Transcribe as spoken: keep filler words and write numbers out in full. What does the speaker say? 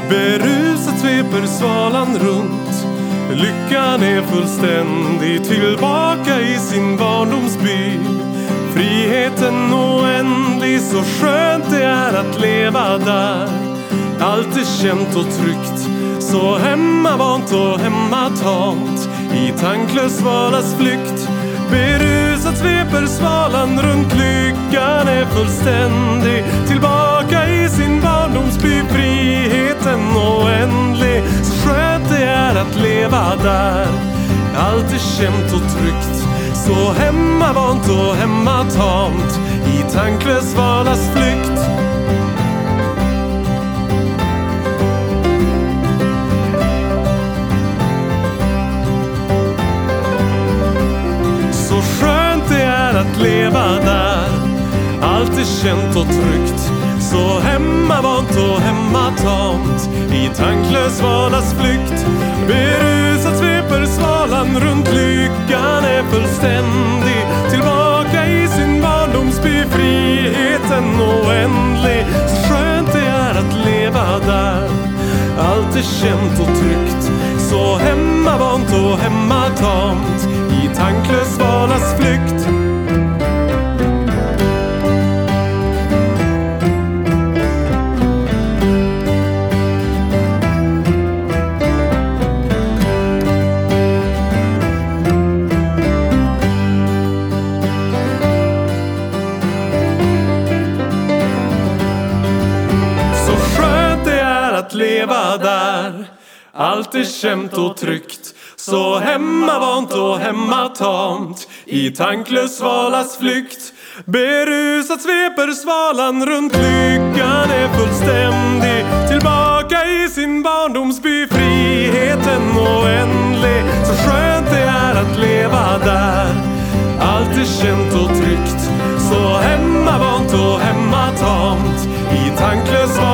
Berusat sveper svalan runt. Lyckan är fullständig, tillbaka i sin barndomsby. Friheten oändlig, så skönt det är att leva där. Allt är känt och tryggt, så hemmavant och hemmatamt. I tanklös svalas flykt, berusat sveper svalan runt. Lyckan är fullständig, tillbaka i sin barndomsby. Friheten oändlig, så skönt det är att leva där. Allt är känt och tryggt, så hemmavant och hemmatamt. I tanklös svalas flykt. Så skönt det är att leva där. Allt är känt och tryggt, så hemmavant och hemmatamt. I tanklös svalas flykt, berusat sveper svalan runt. Lyckan är fullständig, tillbaka i sin barndomsby. Friheten oändlig, så skönt det är att leva där. Allt är känt och tryggt, så hemmavant och hemmatamt. I tanklös svalas flykt. Att leva där. Allt är känt och tryggt, så hemmavant och hemmatamt. I tanklös svalas flykt, berusat sveper svalan runt. Lyckan är fullständig, tillbaka i sin barndomsby. Friheten oändlig, så skönt det är att leva där. Allt är känt och tryggt, så hemmavant och hemmatamt. I tanklös svalas